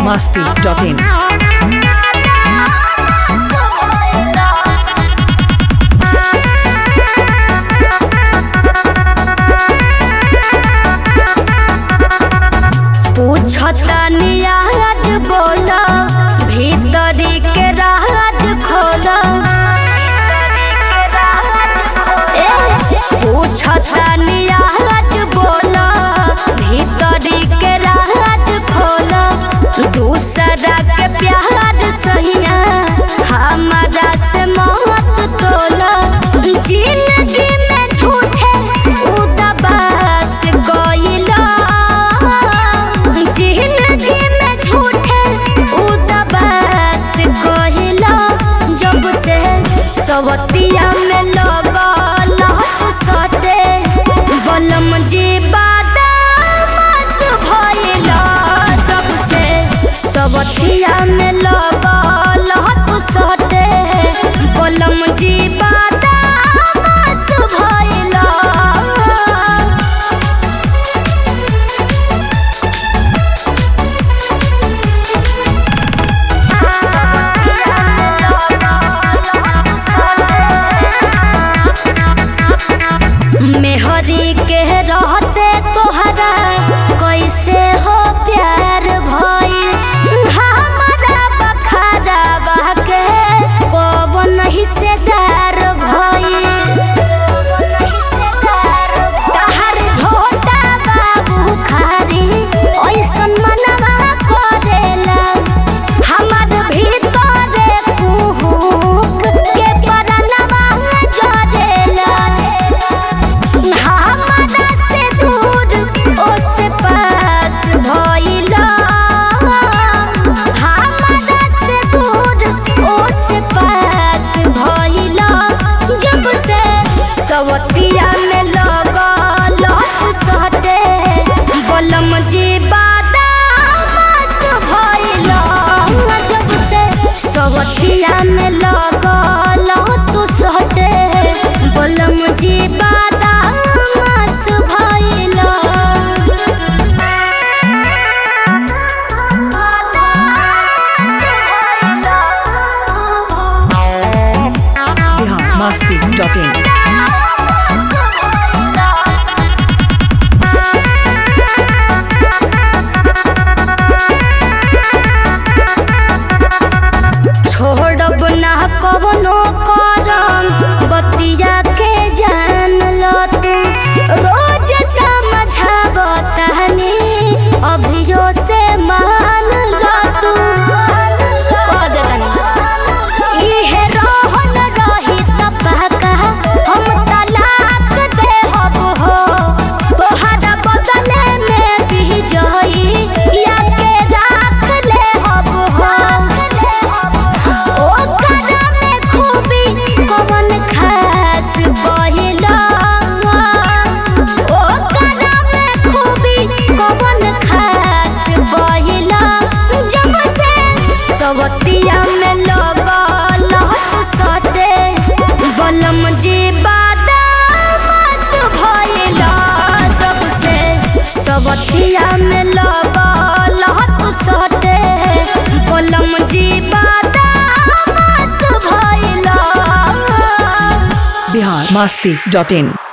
biharmasti.in आज बोला भीतरी के राज खोला पूछतानी आज बोला भीतरी के राज खोला दूसरा के प्यार सहिया हमारा से मौत तोला जिंदगी में झूठे उदास गइला जिंदगी में झूठे उदास गइला जब से सवतिया में लगल सटे बलम जी बादामास भइला जब से सवतिया में लगल सटे बलम जी बादामास भइला मेहरी के रहते तोहरा कैसे हो प्यार भइल हमारा बखारा बहके कौन हिस्सेदार भइल तहर झोटा बाबू खारी ऐसन मनवा करेला हमार भीतरे कुहुक के परनवा जरेला हमारा से दूर ओसे पास भइला हमारा से दूर ओसे पास भइला जब से सवतिया में लगल सटे बलम जी बादामास भइला जब से सवतिया में लगल तू सटे बलम जी बादामास भइला biharmasti.in छोड़ब ना कवनो करम बतिया के जान लो तू रोज समझावतनी अभियो से मान लो तू कह देतनी इहे रोहन रही तपका हम तलाक देहब हो तोहरा बदले में भी जही या के राख लेहब हो ओकरा में खूबी कवन खास बहिला ओकरा में खूबी कवन खास बहिला जब से सवतिया में लगल सटे बलम जी बादामास भइला जब से सवतिया में लगल सटे बलम जी बादामास भइला biharmasti.in